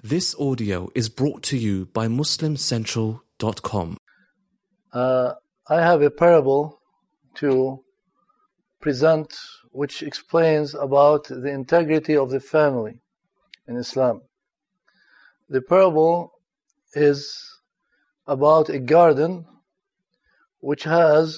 This audio is brought to you by MuslimCentral.com. I have a parable to present which explains about the integrity of the family in Islam. The parable is about a garden which has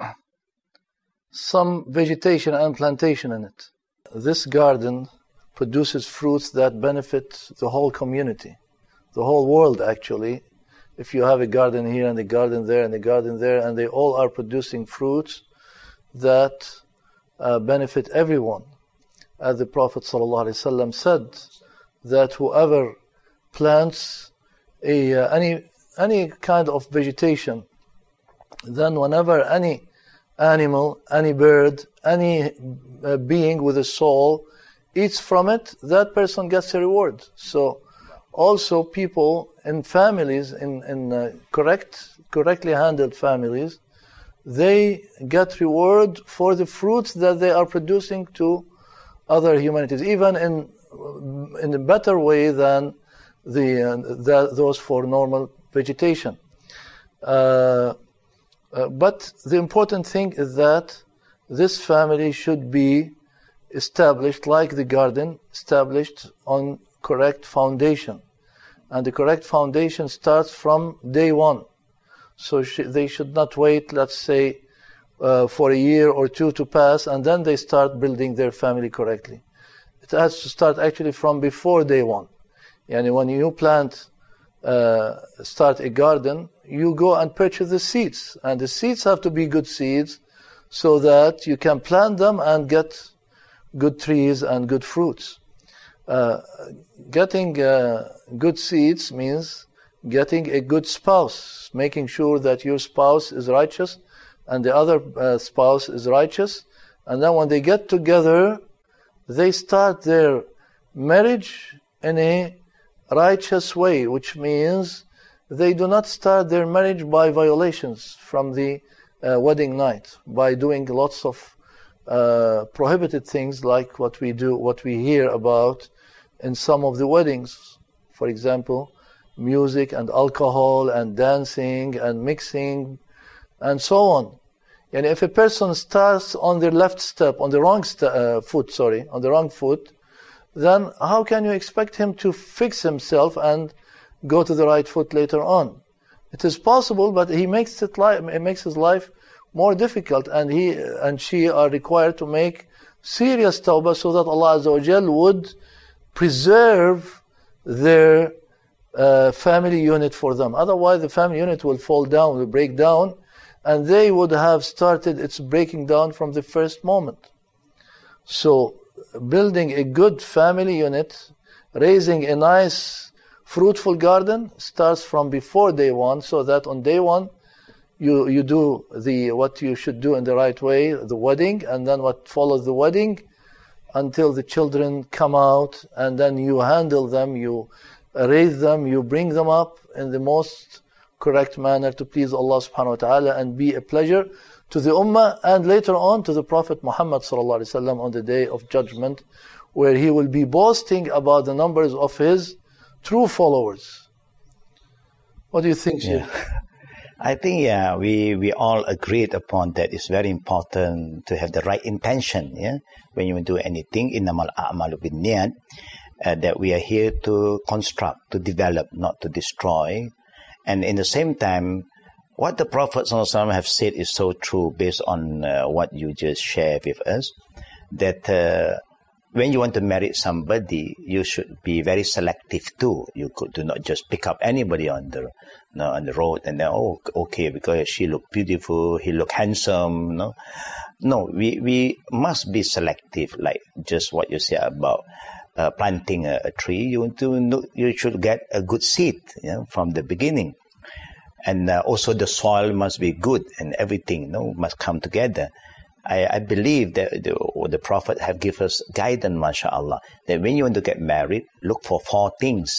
some vegetation and plantation in it. This garden produces fruits that benefit the whole community, the whole world actually. If you have a garden here and a garden there and a garden there, and they all are producing fruits that benefit everyone. As the Prophet ﷺ said, that whoever plants any kind of vegetation, then whenever any animal, any bird, any being with a soul eats from it, that person gets a reward. So also people in families, in correctly handled families, they get reward for the fruits that they are producing to other humanities, even in a better way than those for normal vegetation. But the important thing is that this family should be established, like the garden, established on correct foundation. And the correct foundation starts from day one. So they should not wait, let's say, for a year or two to pass, and then they start building their family correctly. It has to start actually from before day one. And when you start a garden, you go and purchase the seeds. And the seeds have to be good seeds so that you can plant them and get good trees and good fruits. Getting good seeds means getting a good spouse, making sure that your spouse is righteous and the other spouse is righteous. And then when they get together, they start their marriage in a righteous way, which means they do not start their marriage by violations from the wedding night, by doing lots of prohibited things like what we hear about in some of the weddings. For example, music and alcohol and dancing and mixing and so on. And if a person starts on the left step, on the wrong foot, then how can you expect him to fix himself and go to the right foot later on? It is possible, but it makes his life more difficult, and he and she are required to make serious tawbah so that Allah Azza wa Jal would preserve their family unit for them. Otherwise, the family unit will fall down, will break down, and they would have started its breaking down from the first moment. So, building a good family unit, raising a nice, fruitful garden starts from before day one, so that on day one, you do what you should do in the right way, the wedding, and then what follows the wedding until the children come out, and then you handle them, you raise them, you bring them up in the most correct manner to please Allah subhanahu wa ta'ala and be a pleasure to the ummah, and later on to the Prophet Muhammad sallallahu alaihi wasallam on the day of judgment, where he will be boasting about the numbers of his true followers. What do you think, Sheikh? I think, we all agreed upon that it's very important to have the right intention, when you do anything, innamal a'malu binniyat, that we are here to construct, to develop, not to destroy. And in the same time, what the Prophet ﷺ have said is so true based on what you just shared with us, that when you want to marry somebody, you should be very selective too. You do not just pick up anybody on the road and then, okay, because she look beautiful, he look handsome. No, we must be selective, like just what you said about planting a tree. You should get a good seed from the beginning. And also the soil must be good, and everything must come together. I believe that the Prophet have given us guidance, mashallah, that when you want to get married, look for 4 things.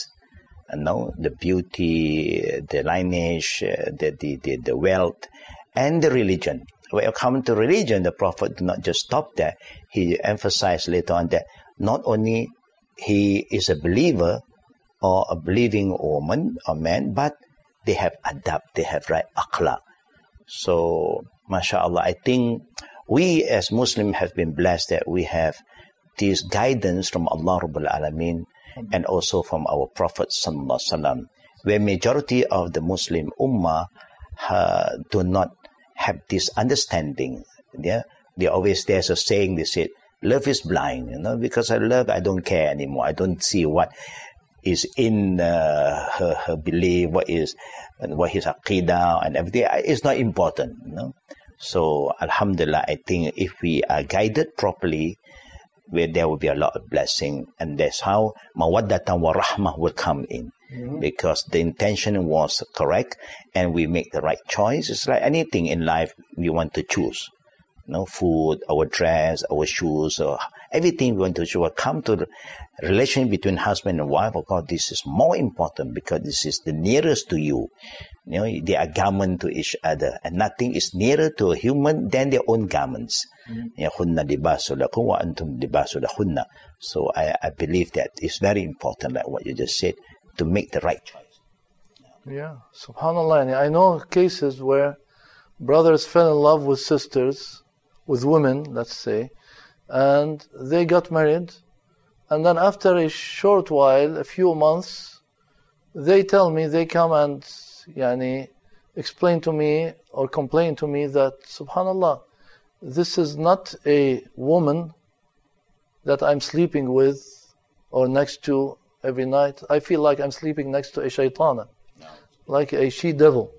The beauty, the lineage, the wealth, and the religion. When it comes to religion, the Prophet did not just stop there. He emphasized later on that not only he is a believer, or a believing woman or man, but they have adab, they have right akhlaq. So, mashallah, I think we as Muslims have been blessed that we have this guidance from Allah Rabbul Alameen and also from our Prophet Sallallahu Alaihi Wasallam, where majority of the Muslim Ummah do not have this understanding. Yeah, they always, there's a saying, they say, love is blind, because I love, I don't care anymore. I don't see what is in her belief, what is his aqidah and everything. It's not important, So, alhamdulillah, I think if we are guided properly, where there will be a lot of blessing, and that's how mawaddatan wa rahmah will come in, because the intention was correct, and we make the right choice. It's like anything in life we want to choose, food, our dress, our shoes, or everything we want to choose. Will come to the relation between husband and wife. Of course, this is more important because this is the nearest to you. They are garment to each other, and nothing is nearer to a human than their own garments. So I believe that it's very important, like what you just said, to make the right choice. Yeah, subhanAllah. I know cases where brothers fell in love with sisters, with women, let's say, and they got married, and then after a short while, a few months, they tell me, they come and explain to me or complain to me that, subhanAllah, this is not a woman that I'm sleeping with or next to every night. I feel like I'm sleeping next to a shaitana, like a she-devil.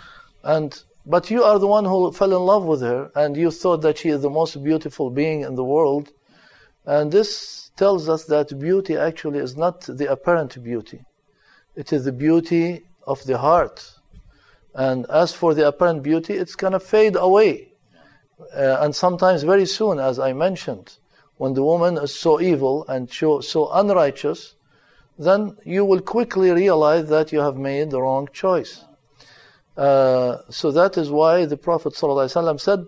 But you are the one who fell in love with her, and you thought that she is the most beautiful being in the world. And this tells us that beauty actually is not the apparent beauty. It is the beauty of the heart. And as for the apparent beauty, it's going to fade away. And sometimes very soon, as I mentioned, when the woman is so evil and so unrighteous, then you will quickly realize that you have made the wrong choice. So that is why the Prophet ﷺ said,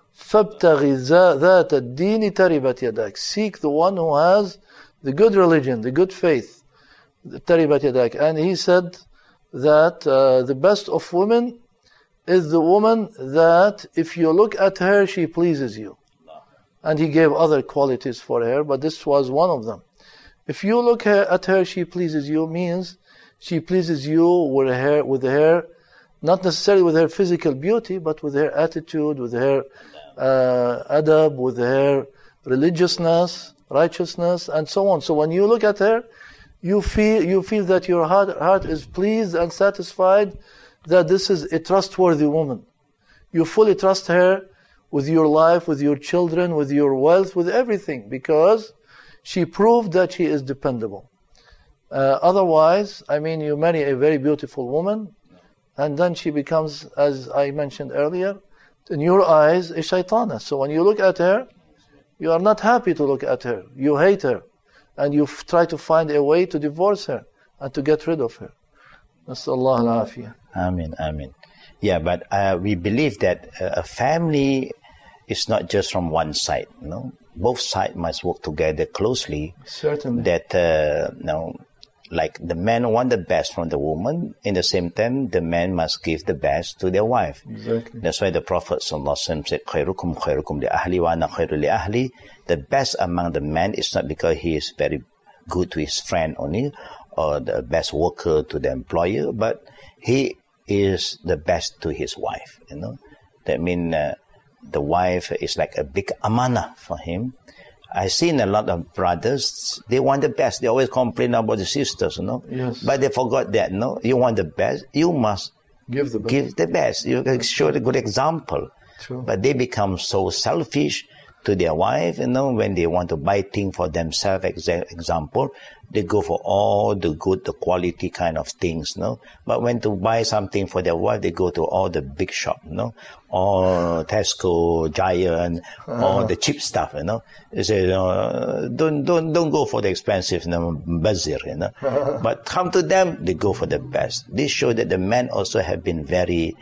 فَابْتَغِ ذَاتَ الدِّينِ تَرِبَتْ يَدَاكَ. Seek the one who has the good religion, the good faith. تَرِبَتْ يَدَاكَ. And he said that the best of women is the woman that if you look at her, she pleases you. And he gave other qualities for her, but this was one of them. If you look at her, she pleases you, means she pleases you with her, not necessarily with her physical beauty, but with her attitude, with her adab, with her religiousness, righteousness, and so on. So when you look at her, you feel that your heart is pleased and satisfied that this is a trustworthy woman. You fully trust her with your life, with your children, with your wealth, with everything, because she proved that she is dependable. Otherwise, you marry a very beautiful woman, and then she becomes, as I mentioned earlier, in your eyes, a shaitana. So when you look at her, you are not happy to look at her. You hate her. And you try to find a way to divorce her and to get rid of her. Nasallahu al-afiyah. Amen, amen. Yeah, but we believe that a family is not just from one side. Both sides must work together closely. Certainly. That, like the man want the best from the woman, in the same time, the man must give the best to their wife. Exactly. That's why the Prophet ﷺ said, خَيْرُكُمْ خَيْرُكُمْ لِأَهْلِ وَأَنَا خَيْرُ لِأَهْلِ. The best among the men is not because he is very good to his friend only, or the best worker to the employer, but he is the best to his wife. That means the wife is like a big amana for him. I've seen a lot of brothers, they want the best. They always complain about the sisters, Yes. But they forgot that, you want the best, you must give the best. Give the best. You can show a good example. True. But they become so selfish to their wife, when they want to buy things for themselves, example, they go for all the good, the quality kind of things, But when to buy something for their wife, they go to all the big shop, All Tesco, Giant, all the cheap stuff, They say, don't go for the expensive, bazir, But come to them, they go for the best. This shows that the men also have been very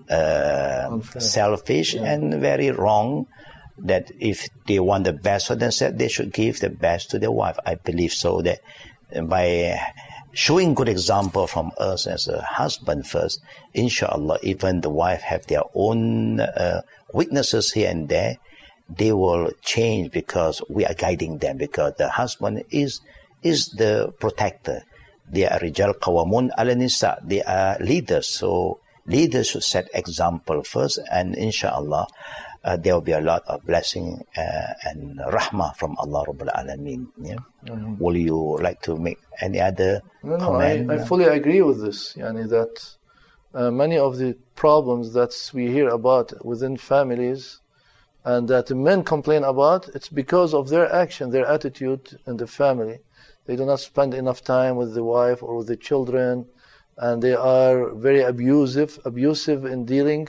selfish and very wrong. That if they want the best for themselves, they should give the best to their wife. I believe so, that by showing good example from us as a husband first, inshallah, even the wife have their own weaknesses here and there, they will change because we are guiding them, because the husband is the protector. They are rijal qawamun ala nisa. They are leaders. So leaders should set example first, and inshallah, there will be a lot of blessing and rahmah from Allah Rabbul Alameen. Yeah? Mm-hmm. Will you like to make any other comment? I fully agree with this. Yani that many of the problems that we hear about within families and that men complain about, it's because of their action, their attitude in the family. They do not spend enough time with the wife or with the children, and they are very abusive in dealing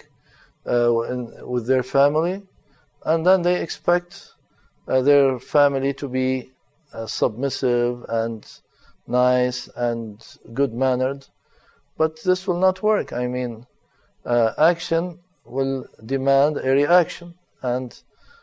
with their family, and then they expect their family to be submissive and nice and good-mannered. But this will not work. I mean, action will demand a reaction, and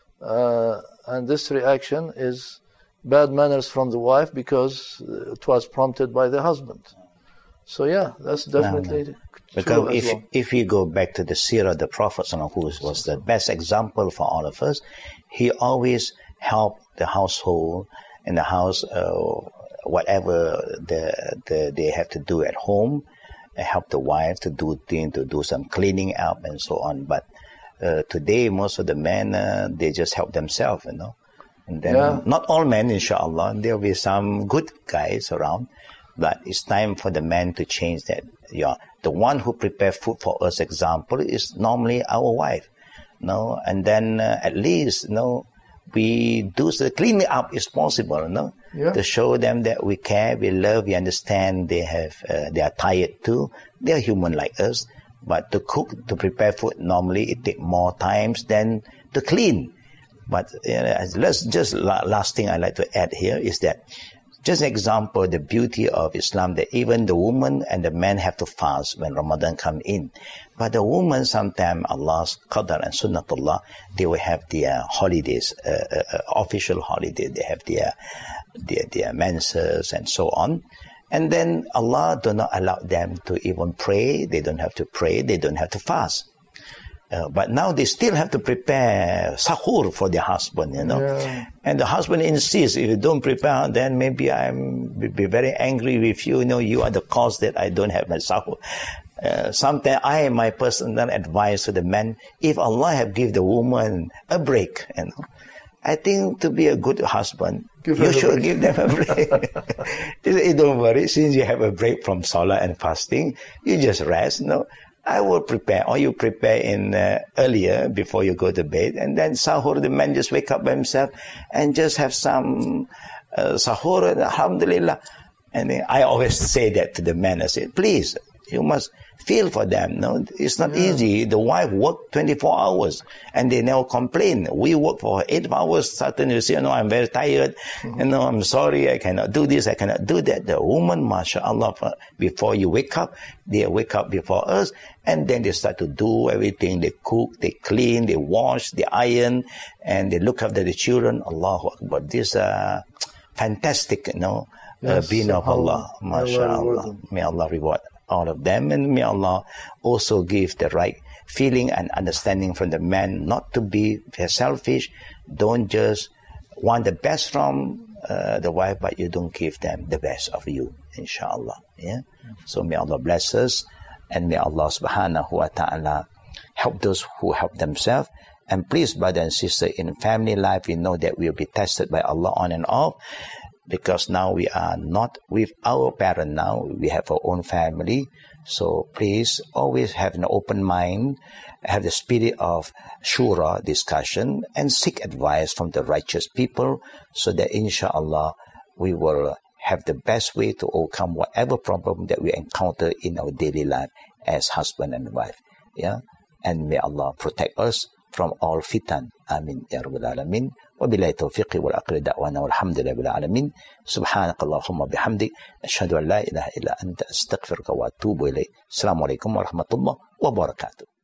this reaction is bad manners from the wife because it was prompted by the husband. So yeah, that's definitely because true. If you go back to the seerah of the Prophet, who was the best example for all of us, he always helped the household in the house, whatever they have to do at home, help the wife to do things, to do some cleaning up and so on. But today, most of the men they just help themselves, And then not all men, inshallah, there will be some good guys around. But it's time for the men to change that. The one who prepare food for us, example, is normally our wife. And then at least, we do the cleaning up is possible, to show them that we care, we love, we understand. They are tired too. They are human like us. But to cook, to prepare food, normally it takes more times than to clean. But last thing I like to add here is that, just an example, the beauty of Islam, that even the woman and the man have to fast when Ramadan come in. But the woman, sometimes Allah's qadar and sunnatullah, they will have their holidays, official holiday. They have their menses and so on. And then Allah do not allow them to even pray. They don't have to pray. They don't have to fast. But now they still have to prepare sahur for their husband, Yeah. And the husband insists, if you don't prepare, then maybe be very angry with you. You are the cause that I don't have my sahur. Sometimes my personal advice to the man, if Allah have given the woman a break, I think to be a good husband, you should give them a break. Don't worry, since you have a break from salah and fasting, you just rest, I will prepare, or you prepare in earlier before you go to bed, and then sahur, the man just wake up by himself and just have some sahur, and alhamdulillah. And I always say that to the man. I say, please, you must feel for them. It's not easy. The wife work 24 hours and they never complain. We work for 8 hours. Suddenly you say, I'm very tired. I'm sorry, I cannot do this, I cannot do that. The woman, mashallah, before you wake up, they wake up before us, and then they start to do everything. They cook, they clean, they wash, they iron, and they look after the children. Allahu Akbar. This fantastic, being of Allah, mashallah. May Allah reward all of them, and may Allah also give the right feeling and understanding from the man not to be selfish. Don't just want the best from the wife, but you don't give them the best of you, inshallah. So may Allah bless us, and may Allah subhanahu wa ta'ala help those who help themselves. And please, brother and sister, in family life, we know that we will be tested by Allah on and off, because now we are not with our parent now. We have our own family. So please always have an open mind, have the spirit of shura, discussion, and seek advice from the righteous people, so that inshallah we will have the best way to overcome whatever problem that we encounter in our daily life as husband and wife. And may Allah protect us from all fitan. Amin ya rabbal alamin. وبالله التوفيق والعقل دعوانا والحمد لله رب العالمين. سبحانك اللهم وبحمدك أشهد أن لا إله إلا أنت أستغفرك وأتوب إليك. السلام عليكم ورحمة الله وبركاته.